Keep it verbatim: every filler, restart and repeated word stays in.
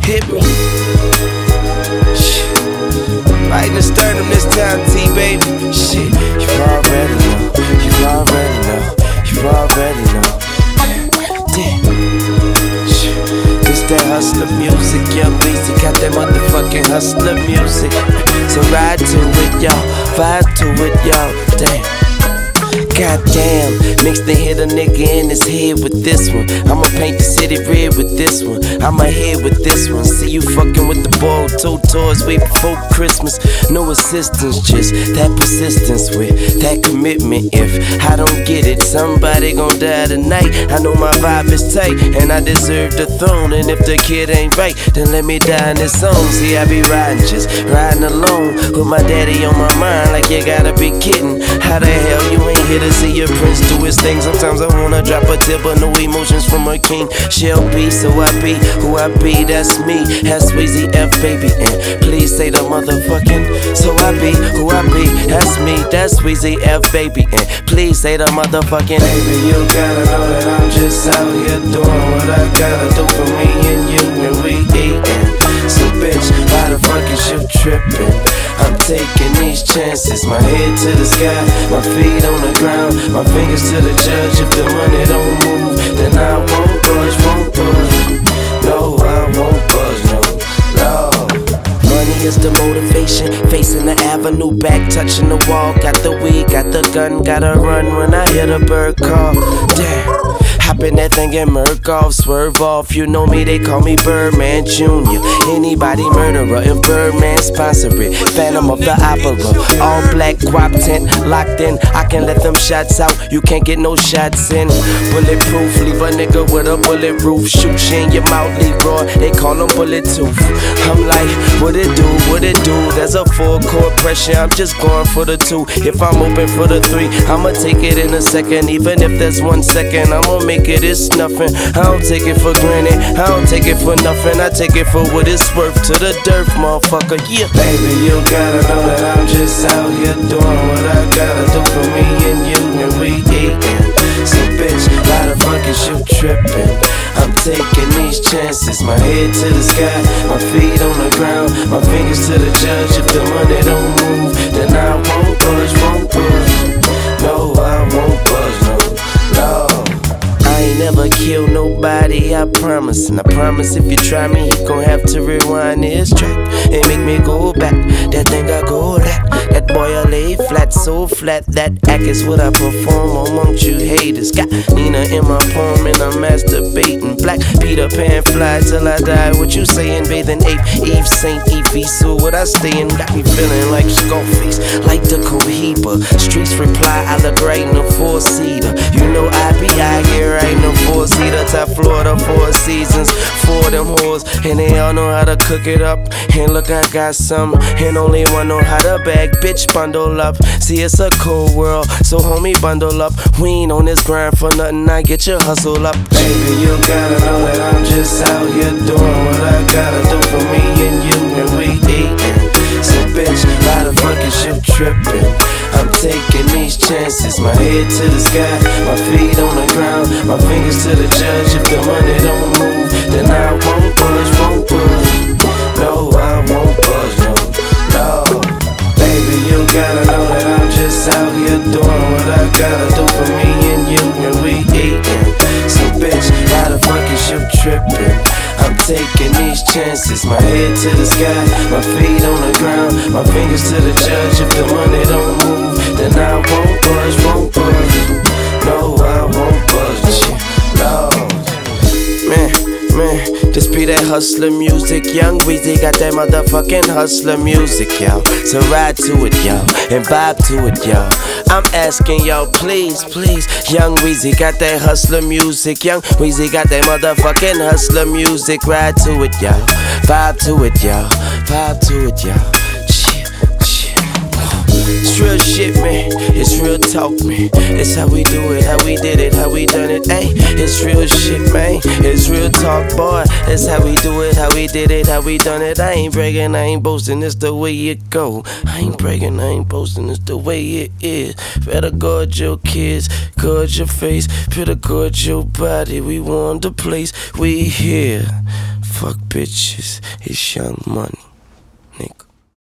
Hit me. Shit. Right in the sternum this time, T, baby. Shit, you already know. You already know. You already know. Damn. Shit. This that hustler music, Young Weezy got that motherfucking hustler music. So ride to it, y'all. Vibe to it, y'all. Damn. Goddamn, mixed and hit a nigga in his head with this one. I'ma paint the city red with this one. I'ma hit with this one. See you fucking with the ball, two toys way before Christmas. No assistance, just that persistence with that commitment. If I don't get it, somebody gon' die tonight. I know my vibe is tight, and I deserve the throne. And if the kid ain't right, then let me die in this song. See, I be riding, just riding alone with my daddy on my mind. Like you gotta be kidding. How the hell you ain't here to see your prince do his thing? Sometimes I wanna drop a tip, but no emotions from a king. She'll be, so I be who I be, that's me. That's Weezy F, baby, and please say the motherfucking. So I be who I be, that's me. That's Weezy F, baby, and please say the motherfucking. Baby, you gotta know that I'm just out here doing what I gotta do for me and you, and we eatin'. So bitch, why the fuck is you trippin'? I'm taking these chances, my head to the sky, my feet on the ground, my fingers to the judge. If the money don't move, then I won't budge, won't budge. No, I won't budge, no, no. Money is the motivation, facing the avenue, back touching the wall. Got the weed, got the gun, gotta run when I hear the bird call. Damn. Hop in that thing and murk off, swerve off. You know me, they call me Birdman Junior Anybody murderer, if Birdman sponsor it. Phantom of the Opera, all black guap tent, locked in. I can let them shots out, you can't get no shots in. Bulletproof, leave a nigga with a bullet roof. Shoot you in your mouth, Leroy, they call him Bullet Tooth. I'm like, what it do, what it do? There's a full court pressure, I'm just going for the two. If I'm open for the three, I'ma take it in a second. Even if there's one second, I'ma make Make it, it's nothing. I don't take it for granted, I don't take it for nothing. I take it for what it's worth to the dirt, motherfucker, yeah. Baby, you gotta know that I'm just out here doing what I gotta do for me and you, and we eatin'. So bitch, why the fuck is you trippin'? I'm taking these chances, my head to the sky, my feet on the ground, my fingers to the judge. If the money don't move, then I won't budge, won't budge. No, I won't budge, no, no. I ain't never killed nobody, I promise. And I promise if you try me, you gon' have to rewind this track and make me go back. That thing I go that, that boy I lay flat, so flat. That act is what I perform amongst you haters. Got Nina in my poem and I'm masturbating. Black Peter Pan fly till I die. What you saying, bathing ape, Eve, Saint Evie. So what I stayin' got me feeling like Scarface, like the Cohiba. Streets reply, I look right in the four-seater. You know I be out here right in the four-seater, top Florida, four seasons, for them whores. And they all know how to cook it up. And look, I got some, and only one know how to bag. Bitch, bundle up. See, it's a cold world, so homie, bundle up. We ain't on this grind for nothing, I get your hustle up. Baby, you gotta know that I'm just out here doing what I gotta do for me and you, and we eatin'. So bitch, why the fuck is you trippin'? I'm taking these chances, my head to the sky, my feet on the ground, my fingers to the judge. If the money don't move, then I won't budge, won't budge. No, I won't budge, no, no. Baby, you gotta know that I'm just out here doing what I gotta do for me and you, and we eatin'. So bitch, why the fuck is you trippin'? I'm taking these chances, my head to the sky, my feet on the ground, my fingers to the judge. If the money don't move, then I won't budge, won't budge. No, I won't budge, no. Man, man, just be that hustler music. Young Weezy got that motherfucking hustler music, y'all. So ride to it, y'all, and vibe to it, y'all. I'm asking y'all, please, please. Young Weezy got that hustler music. Young Weezy got that motherfucking hustler music. Ride to it, y'all. Vibe to it, y'all. Vibe to it, y'all. It's real shit, man. It's real talk, man. It's how we do it, how we did it, how we done it, ayy. It's real shit, man. It's real talk, boy. It's how we do it, how we did it, how we done it. I ain't bragging, I ain't boasting, it's the way it go. I ain't bragging, I ain't boasting, it's the way it is. Better guard your kids, guard your face. Better guard your body. We want the place, we here. fuck bitches, it's Young Money.